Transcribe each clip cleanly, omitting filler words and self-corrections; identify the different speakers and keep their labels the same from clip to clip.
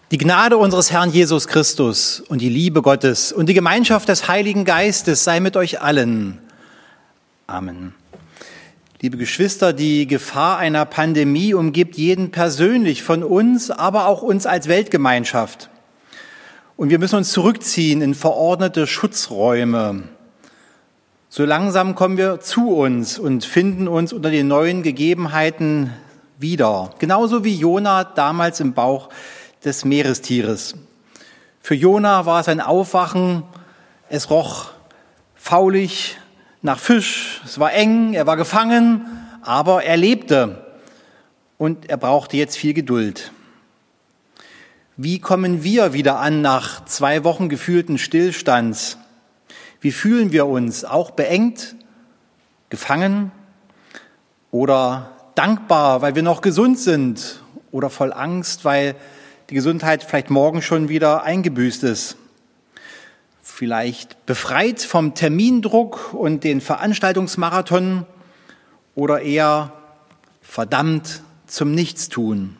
Speaker 1: Die Gnade unseres Herrn Jesus Christus und die Liebe Gottes und die Gemeinschaft des Heiligen Geistes sei mit euch allen. Amen. Liebe Geschwister, die Gefahr einer Pandemie umgibt jeden persönlich von uns, aber auch uns als Weltgemeinschaft. Und wir müssen uns zurückziehen in verordnete Schutzräume. So langsam kommen wir zu uns und finden uns unter den neuen Gegebenheiten wieder. Genauso wie Jona damals im Bauch des Meerestieres. Für Jona war es ein Aufwachen, es roch faulig nach Fisch, es war eng, er war gefangen, aber er lebte und er brauchte jetzt viel Geduld. Wie kommen wir wieder an nach 2 Wochen gefühlten Stillstands? Wie fühlen wir uns? Auch beengt, gefangen oder dankbar, weil wir noch gesund sind oder voll Angst, weil die Gesundheit vielleicht morgen schon wieder eingebüßt ist. Vielleicht befreit vom Termindruck und den Veranstaltungsmarathon oder eher verdammt zum Nichtstun.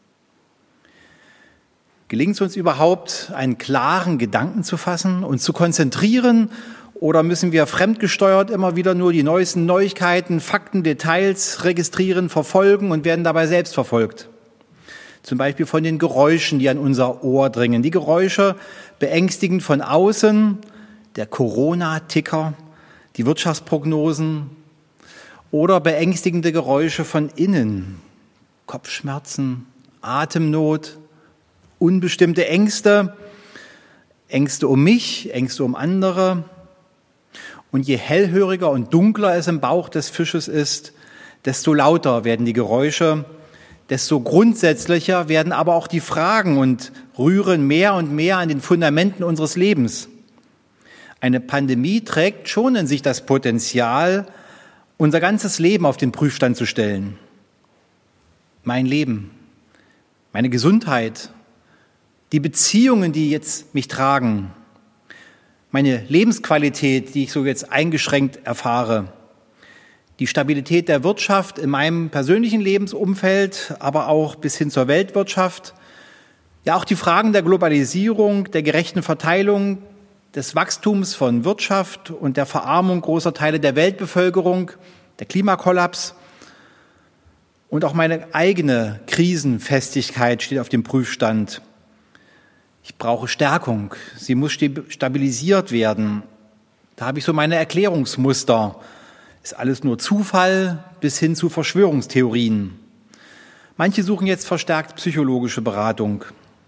Speaker 1: Gelingt es uns überhaupt, einen klaren Gedanken zu fassen und zu konzentrieren, oder müssen wir fremdgesteuert immer wieder nur die neuesten Neuigkeiten, Fakten, Details registrieren, verfolgen und werden dabei selbst verfolgt? Zum Beispiel von den Geräuschen, die an unser Ohr dringen. Die Geräusche beängstigend von außen, der Corona-Ticker, die Wirtschaftsprognosen oder beängstigende Geräusche von innen. Kopfschmerzen, Atemnot, unbestimmte Ängste, Ängste um mich, Ängste um andere. Und je hellhöriger und dunkler es im Bauch des Fisches ist, desto lauter werden die Geräusche, desto grundsätzlicher werden aber auch die Fragen und rühren mehr und mehr an den Fundamenten unseres Lebens. Eine Pandemie trägt schon in sich das Potenzial, unser ganzes Leben auf den Prüfstand zu stellen. Mein Leben, meine Gesundheit, die Beziehungen, die jetzt mich tragen, meine Lebensqualität, die ich so jetzt eingeschränkt erfahre, die Stabilität der Wirtschaft in meinem persönlichen Lebensumfeld, aber auch bis hin zur Weltwirtschaft, ja auch die Fragen der Globalisierung, der gerechten Verteilung, des Wachstums von Wirtschaft und der Verarmung großer Teile der Weltbevölkerung, der Klimakollaps und auch meine eigene Krisenfestigkeit steht auf dem Prüfstand. Ich brauche Stärkung, sie muss stabilisiert werden. Da habe ich so meine Erklärungsmuster. Ist alles nur Zufall bis hin zu Verschwörungstheorien. Manche suchen jetzt verstärkt psychologische Beratung.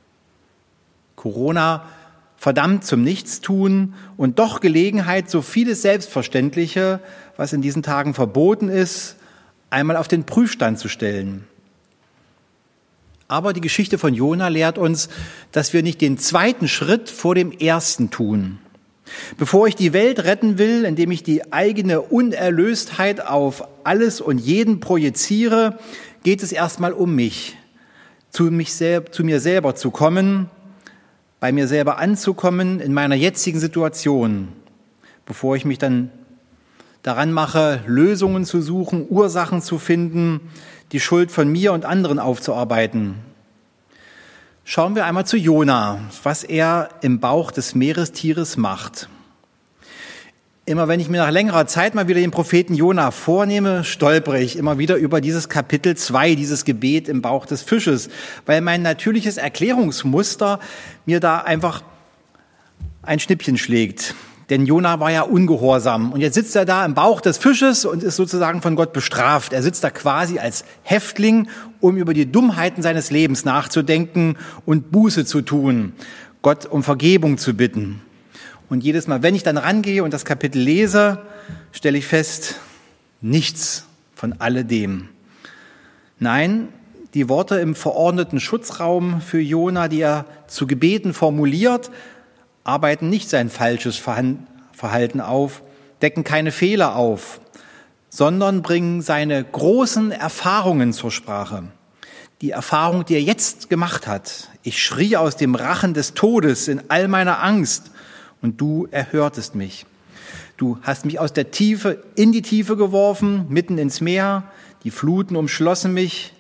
Speaker 1: Corona verdammt zum Nichtstun und doch Gelegenheit, so vieles Selbstverständliche, was in diesen Tagen verboten ist, einmal auf den Prüfstand zu stellen. Aber die Geschichte von Jona lehrt uns, dass wir nicht den zweiten Schritt vor dem ersten tun. Bevor ich die Welt retten will, indem ich die eigene Unerlöstheit auf alles und jeden projiziere, geht es erstmal um mich, zu mir selber zu kommen, bei mir selber anzukommen in meiner jetzigen Situation, bevor ich mich dann daran mache, Lösungen zu suchen, Ursachen zu finden, die Schuld von mir und anderen aufzuarbeiten. Schauen wir einmal zu Jona, was er im Bauch des Meerestieres macht. Immer wenn ich mir nach längerer Zeit mal wieder den Propheten Jona vornehme, stolpere ich immer wieder über dieses Kapitel 2, dieses Gebet im Bauch des Fisches, weil mein natürliches Erklärungsmuster mir da einfach ein Schnippchen schlägt. Denn Jona war ja ungehorsam und jetzt sitzt er da im Bauch des Fisches und ist sozusagen von Gott bestraft. Er sitzt da quasi als Häftling, um über die Dummheiten seines Lebens nachzudenken und Buße zu tun, Gott um Vergebung zu bitten. Und jedes Mal, wenn ich dann rangehe und das Kapitel lese, stelle ich fest, nichts von alledem. Nein, die Worte im verordneten Schutzraum für Jona, die er zu Gebeten formuliert, arbeiten nicht sein falsches Verhalten auf, decken keine Fehler auf, sondern bringen seine großen Erfahrungen zur Sprache. Die Erfahrung, die er jetzt gemacht hat. Ich schrie aus dem Rachen des Todes in all meiner Angst und du erhörtest mich. Du hast mich aus der Tiefe in die Tiefe geworfen, mitten ins Meer. Die Fluten umschlossen mich.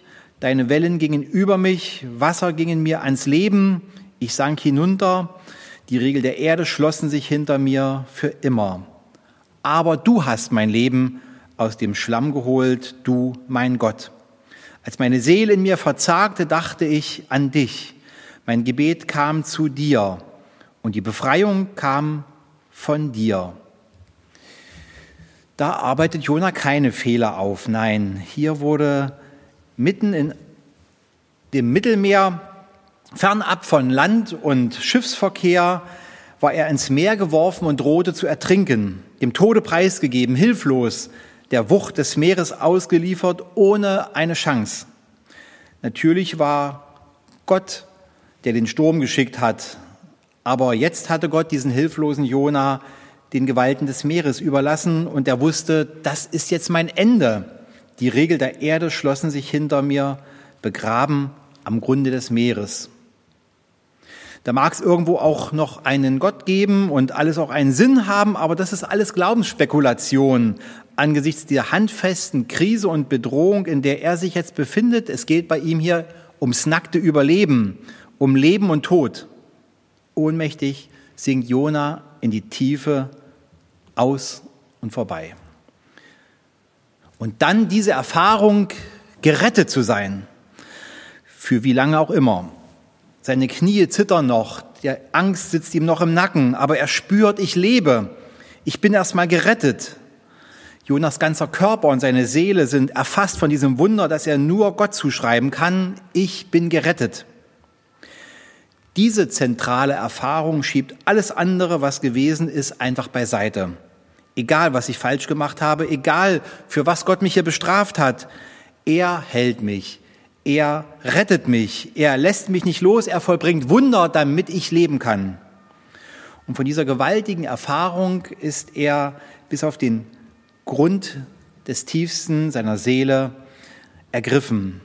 Speaker 1: Deine Wellen gingen über mich, Wasser gingen mir ans Leben. Ich sank hinunter, die Riegel der Erde schlossen sich hinter mir für immer. Aber du hast mein Leben aus dem Schlamm geholt, du mein Gott. Als meine Seele in mir verzagte, dachte ich an dich. Mein Gebet kam zu dir und die Befreiung kam von dir. Da arbeitet Jona keine Fehler auf. Nein, hier wurde mitten in dem Mittelmeer, fernab von Land- und Schiffsverkehr, war er ins Meer geworfen und drohte zu ertrinken, dem Tode preisgegeben, hilflos, der Wucht des Meeres ausgeliefert, ohne eine Chance. Natürlich war Gott, der den Sturm geschickt hat, aber jetzt hatte Gott diesen hilflosen Jona den Gewalten des Meeres überlassen und er wusste, das ist jetzt mein Ende. Die Riegel der Erde schlossen sich hinter mir, begraben am Grunde des Meeres. Da mag es irgendwo auch noch einen Gott geben und alles auch einen Sinn haben, aber das ist alles Glaubensspekulation angesichts der handfesten Krise und Bedrohung, in der er sich jetzt befindet. Es geht bei ihm hier ums nackte Überleben, um Leben und Tod. Ohnmächtig sinkt Jona in die Tiefe aus und vorbei. Und dann diese Erfahrung, gerettet zu sein, für wie lange auch immer. Seine Knie zittern noch, die Angst sitzt ihm noch im Nacken, aber er spürt, ich lebe, ich bin erstmal gerettet. Jonas ganzer Körper und seine Seele sind erfasst von diesem Wunder, das er nur Gott zuschreiben kann, ich bin gerettet. Diese zentrale Erfahrung schiebt alles andere, was gewesen ist, einfach beiseite. Egal, was ich falsch gemacht habe, egal, für was Gott mich hier bestraft hat, er hält mich. Er rettet mich, er lässt mich nicht los, er vollbringt Wunder, damit ich leben kann. Und von dieser gewaltigen Erfahrung ist er bis auf den Grund des Tiefsten seiner Seele ergriffen.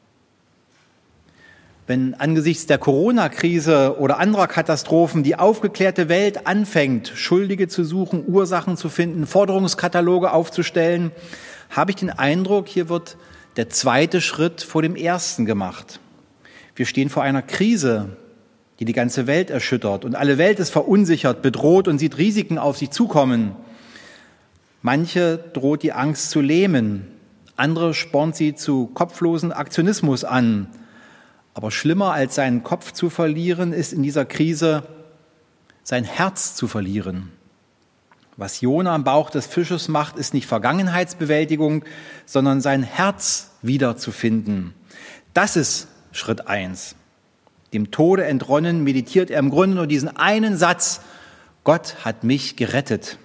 Speaker 1: Wenn angesichts der Corona-Krise oder anderer Katastrophen die aufgeklärte Welt anfängt, Schuldige zu suchen, Ursachen zu finden, Forderungskataloge aufzustellen, habe ich den Eindruck, hier wird der zweite Schritt vor dem ersten gemacht. Wir stehen vor einer Krise, die die ganze Welt erschüttert und alle Welt ist verunsichert, bedroht und sieht Risiken auf sich zukommen. Manche droht die Angst zu lähmen, andere spornt sie zu kopflosen Aktionismus an. Aber schlimmer als seinen Kopf zu verlieren, ist in dieser Krise sein Herz zu verlieren. Was Jona am Bauch des Fisches macht, ist nicht Vergangenheitsbewältigung, sondern sein Herz wiederzufinden. Das ist Schritt 1. Dem Tode entronnen meditiert er im Grunde nur diesen einen Satz: Gott hat mich gerettet.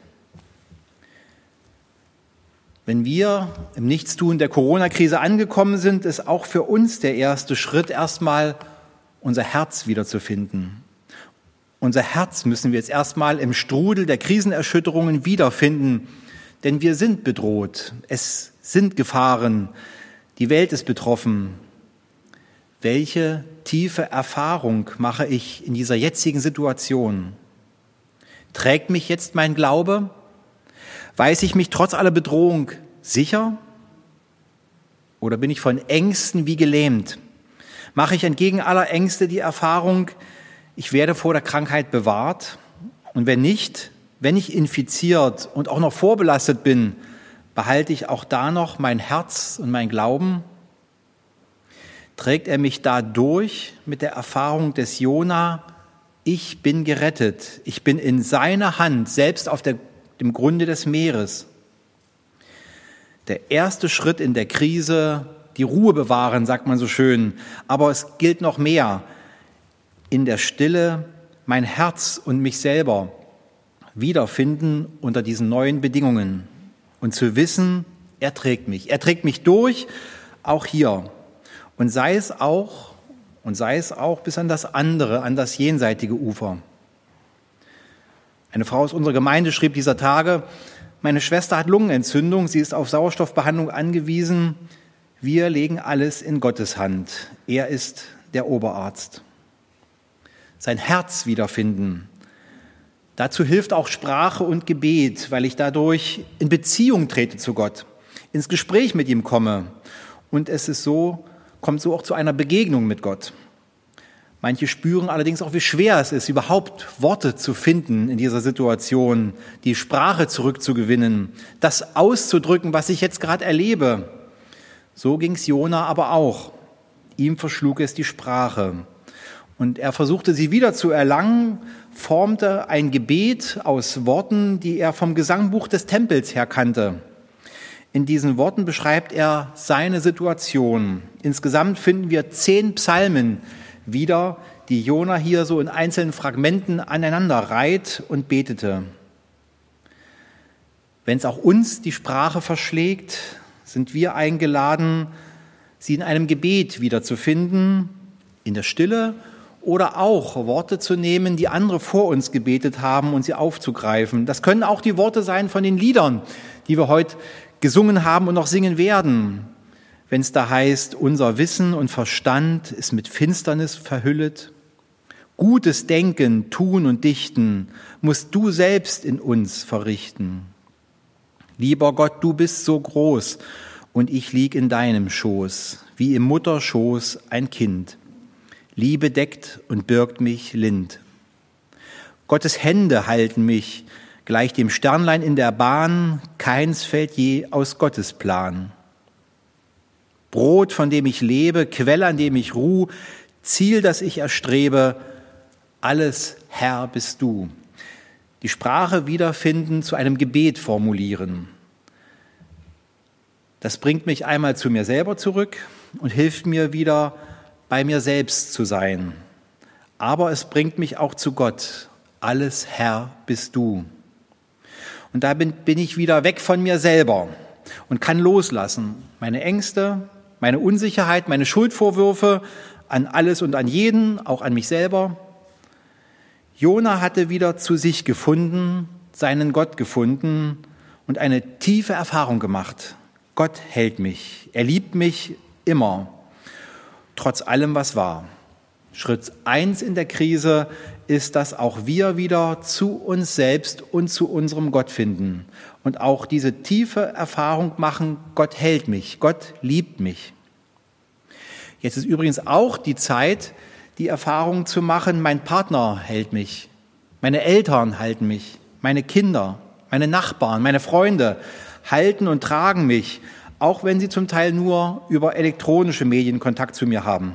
Speaker 1: Wenn wir im Nichtstun der Corona-Krise angekommen sind, ist auch für uns der erste Schritt, erstmal unser Herz wiederzufinden. Unser Herz müssen wir jetzt erstmal im Strudel der Krisenerschütterungen wiederfinden, denn wir sind bedroht. Es sind Gefahren. Die Welt ist betroffen. Welche tiefe Erfahrung mache ich in dieser jetzigen Situation? Trägt mich jetzt mein Glaube? Weiß ich mich trotz aller Bedrohung sicher? Oder bin ich von Ängsten wie gelähmt? Mache ich entgegen aller Ängste die Erfahrung, ich werde vor der Krankheit bewahrt? Und wenn nicht, wenn ich infiziert und auch noch vorbelastet bin, behalte ich auch da noch mein Herz und mein Glauben? Trägt er mich da durch mit der Erfahrung des Jona, ich bin gerettet, ich bin in seiner Hand, selbst auf dem Grunde des Meeres? Der erste Schritt in der Krise, die Ruhe bewahren, sagt man so schön, aber es gilt noch mehr. In der Stille mein Herz und mich selber wiederfinden unter diesen neuen Bedingungen und zu wissen, er trägt mich durch, auch hier. Und sei es auch bis an das andere, an das jenseitige Ufer. Eine Frau aus unserer Gemeinde schrieb dieser Tage: Meine Schwester hat Lungenentzündung, sie ist auf Sauerstoffbehandlung angewiesen. Wir legen alles in Gottes Hand. Er ist der Oberarzt. Sein Herz wiederfinden. Dazu hilft auch Sprache und Gebet, weil ich dadurch in Beziehung trete zu Gott, ins Gespräch mit ihm komme. Und es ist so kommt so auch zu einer Begegnung mit Gott. Manche spüren allerdings auch, wie schwer es ist, überhaupt Worte zu finden in dieser Situation, die Sprache zurückzugewinnen, das auszudrücken, was ich jetzt gerade erlebe. So ging es Jona aber auch. Ihm verschlug es die Sprache. Und er versuchte sie wieder zu erlangen, formte ein Gebet aus Worten, die er vom Gesangbuch des Tempels her kannte. In diesen Worten beschreibt er seine Situation. Insgesamt finden wir 10 Psalmen wieder, die Jona hier so in einzelnen Fragmenten aneinander reiht und betete. Wenn es auch uns die Sprache verschlägt, sind wir eingeladen, sie in einem Gebet wiederzufinden, in der Stille oder auch Worte zu nehmen, die andere vor uns gebetet haben und sie aufzugreifen. Das können auch die Worte sein von den Liedern, die wir heute gesungen haben und noch singen werden. Wenn es da heißt, unser Wissen und Verstand ist mit Finsternis verhüllet. Gutes Denken, Tun und Dichten musst du selbst in uns verrichten. Lieber Gott, du bist so groß und ich lieg in deinem Schoß, wie im Mutterschoß ein Kind. Liebe deckt und birgt mich lind. Gottes Hände halten mich, gleich dem Sternlein in der Bahn, keins fällt je aus Gottes Plan. Brot, von dem ich lebe, Quell, an dem ich ruh, Ziel, das ich erstrebe, alles Herr bist du. Die Sprache wiederfinden, zu einem Gebet formulieren. Das bringt mich einmal zu mir selber zurück und hilft mir wieder, bei mir selbst zu sein. Aber es bringt mich auch zu Gott. Alles Herr bist du. Und da bin ich wieder weg von mir selber und kann loslassen. Meine Ängste, meine Unsicherheit, meine Schuldvorwürfe an alles und an jeden, auch an mich selber. Jona hatte wieder zu sich gefunden, seinen Gott gefunden und eine tiefe Erfahrung gemacht. Gott hält mich, er liebt mich immer, trotz allem, was war. Schritt 1 in der Krise ist, dass auch wir wieder zu uns selbst und zu unserem Gott finden und auch diese tiefe Erfahrung machen, Gott hält mich, Gott liebt mich. Jetzt ist übrigens auch die Zeit, die Erfahrung zu machen, mein Partner hält mich, meine Eltern halten mich, meine Kinder, meine Nachbarn, meine Freunde halten und tragen mich, auch wenn sie zum Teil nur über elektronische Medien Kontakt zu mir haben.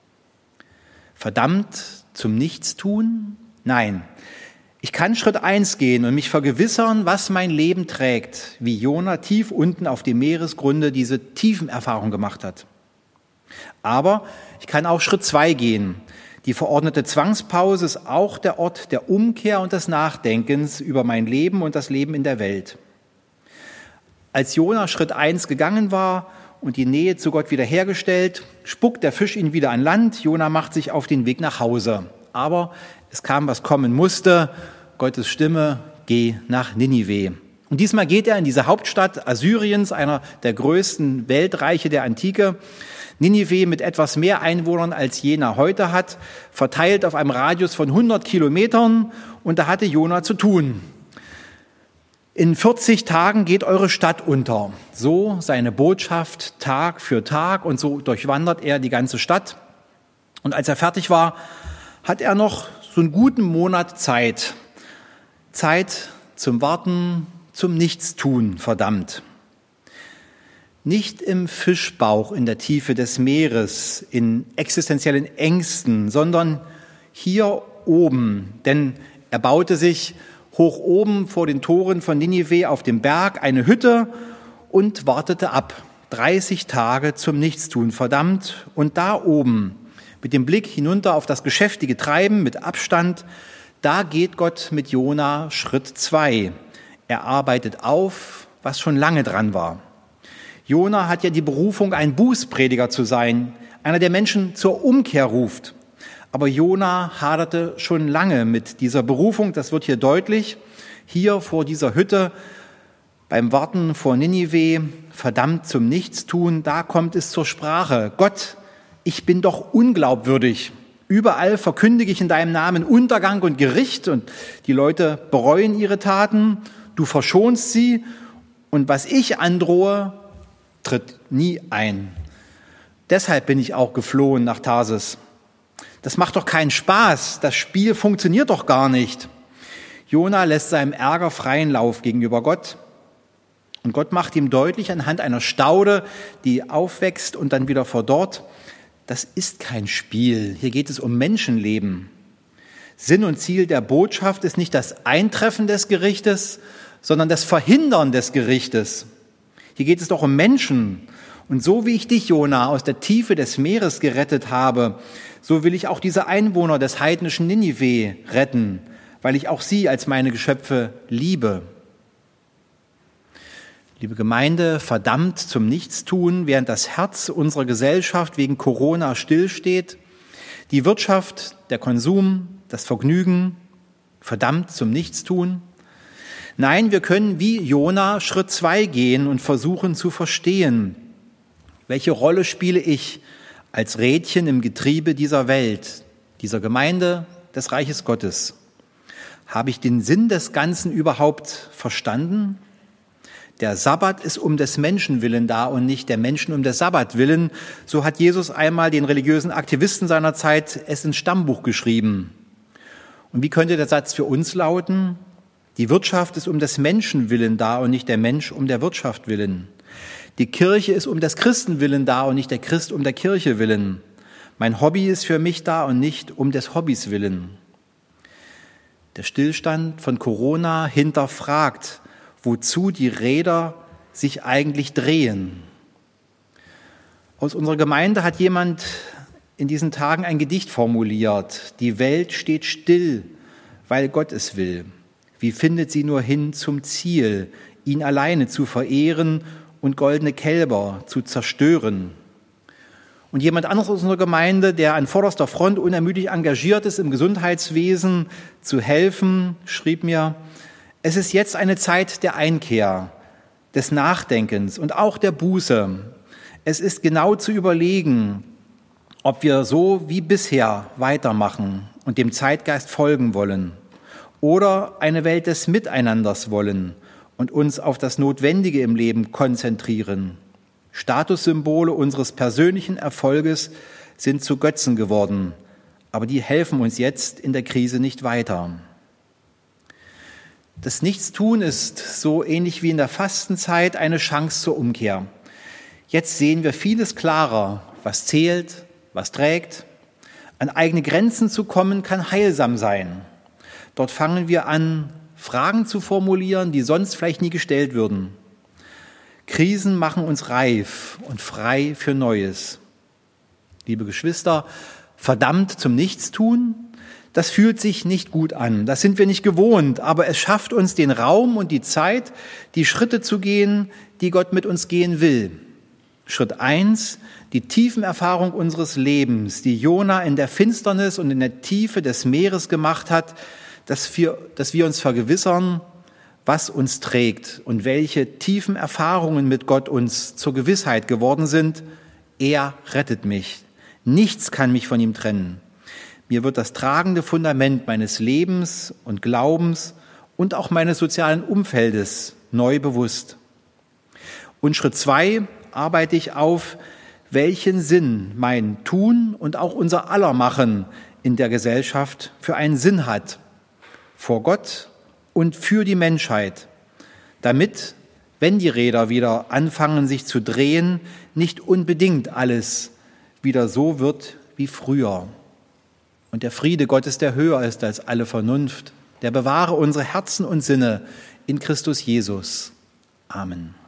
Speaker 1: Verdammt zum Nichtstun? Nein. Ich kann Schritt 1 gehen und mich vergewissern, was mein Leben trägt, wie Jona tief unten auf dem Meeresgrunde diese tiefen Erfahrungen gemacht hat. Aber ich kann auch Schritt 2 gehen. Die verordnete Zwangspause ist auch der Ort der Umkehr und des Nachdenkens über mein Leben und das Leben in der Welt. Als Jona Schritt 1 gegangen war und die Nähe zu Gott wiederhergestellt, spuckt der Fisch ihn wieder an Land. Jona macht sich auf den Weg nach Hause. Aber es kam, was kommen musste. Gottes Stimme, geh nach Ninive. Und diesmal geht er in diese Hauptstadt Assyriens, einer der größten Weltreiche der Antike. Ninive mit etwas mehr Einwohnern als Jena heute hat, verteilt auf einem Radius von 100 Kilometern. Und da hatte Jona zu tun. In 40 Tagen geht eure Stadt unter. So seine Botschaft Tag für Tag und so durchwandert er die ganze Stadt. Und als er fertig war, hat er noch so einen guten Monat Zeit. Zeit zum Warten, zum Nichtstun, verdammt. Nicht im Fischbauch in der Tiefe des Meeres, in existenziellen Ängsten, sondern hier oben. Denn er baute sich hoch oben vor den Toren von Ninive auf dem Berg eine Hütte und wartete ab. 30 Tage zum Nichtstun, verdammt. Und da oben, mit dem Blick hinunter auf das geschäftige Treiben mit Abstand, da geht Gott mit Jona Schritt 2. Er arbeitet auf, was schon lange dran war. Jona hat ja die Berufung, ein Bußprediger zu sein, einer, der Menschen zur Umkehr ruft. Aber Jona haderte schon lange mit dieser Berufung, das wird hier deutlich. Hier vor dieser Hütte, beim Warten vor Ninive, verdammt zum Nichtstun, da kommt es zur Sprache. Gott, ich bin doch unglaubwürdig. Überall verkündige ich in deinem Namen Untergang und Gericht und die Leute bereuen ihre Taten. Du verschonst sie und was ich androhe, tritt nie ein. Deshalb bin ich auch geflohen nach Tarsis. Das macht doch keinen Spaß. Das Spiel funktioniert doch gar nicht. Jona lässt seinem Ärger freien Lauf gegenüber Gott. Und Gott macht ihm deutlich anhand einer Staude, die aufwächst und dann wieder verdorrt: Das ist kein Spiel. Hier geht es um Menschenleben. Sinn und Ziel der Botschaft ist nicht das Eintreffen des Gerichtes, sondern das Verhindern des Gerichtes. Hier geht es doch um Menschen. Und so wie ich dich, Jona, aus der Tiefe des Meeres gerettet habe, so will ich auch diese Einwohner des heidnischen Ninive retten, weil ich auch sie als meine Geschöpfe liebe. Liebe Gemeinde, verdammt zum Nichtstun, während das Herz unserer Gesellschaft wegen Corona stillsteht, die Wirtschaft, der Konsum, das Vergnügen, verdammt zum Nichtstun. Nein, wir können wie Jona Schritt 2 gehen und versuchen zu verstehen, welche Rolle spiele ich als Rädchen im Getriebe dieser Welt, dieser Gemeinde, des Reiches Gottes. Habe ich den Sinn des Ganzen überhaupt verstanden? Der Sabbat ist um des Menschen willen da und nicht der Menschen um des Sabbat willen. So hat Jesus einmal den religiösen Aktivisten seiner Zeit es ins Stammbuch geschrieben. Und wie könnte der Satz für uns lauten? Die Wirtschaft ist um des Menschen willen da und nicht der Mensch um der Wirtschaft willen. Die Kirche ist um des Christen willen da und nicht der Christ um der Kirche willen. Mein Hobby ist für mich da und nicht um des Hobbys willen. Der Stillstand von Corona hinterfragt, wozu die Räder sich eigentlich drehen. Aus unserer Gemeinde hat jemand in diesen Tagen ein Gedicht formuliert. Die Welt steht still, weil Gott es will. Wie findet sie nur hin zum Ziel, ihn alleine zu verehren und goldene Kälber zu zerstören? Und jemand anderes aus unserer Gemeinde, der an vorderster Front unermüdlich engagiert ist, im Gesundheitswesen zu helfen, schrieb mir: Es ist jetzt eine Zeit der Einkehr, des Nachdenkens und auch der Buße. Es ist genau zu überlegen, ob wir so wie bisher weitermachen und dem Zeitgeist folgen wollen oder eine Welt des Miteinanders wollen und uns auf das Notwendige im Leben konzentrieren. Statussymbole unseres persönlichen Erfolges sind zu Götzen geworden, aber die helfen uns jetzt in der Krise nicht weiter. Das Nichtstun ist so ähnlich wie in der Fastenzeit eine Chance zur Umkehr. Jetzt sehen wir vieles klarer, was zählt, was trägt. An eigene Grenzen zu kommen, kann heilsam sein. Dort fangen wir an, Fragen zu formulieren, die sonst vielleicht nie gestellt würden. Krisen machen uns reif und frei für Neues. Liebe Geschwister, verdammt zum Nichtstun, das fühlt sich nicht gut an. Das sind wir nicht gewohnt, aber es schafft uns den Raum und die Zeit, die Schritte zu gehen, die Gott mit uns gehen will. Schritt 1, die Tiefenerfahrung unseres Lebens, die Jona in der Finsternis und in der Tiefe des Meeres gemacht hat, dass wir uns vergewissern, was uns trägt und welche tiefen Erfahrungen mit Gott uns zur Gewissheit geworden sind. Er rettet mich. Nichts kann mich von ihm trennen. Mir wird das tragende Fundament meines Lebens und Glaubens und auch meines sozialen Umfeldes neu bewusst. Und Schritt 2 arbeite ich auf, welchen Sinn mein Tun und auch unser aller Machen in der Gesellschaft für einen Sinn hat, vor Gott und für die Menschheit, damit, wenn die Räder wieder anfangen sich zu drehen, nicht unbedingt alles wieder so wird wie früher. Und der Friede Gottes, der höher ist als alle Vernunft, der bewahre unsere Herzen und Sinne in Christus Jesus. Amen.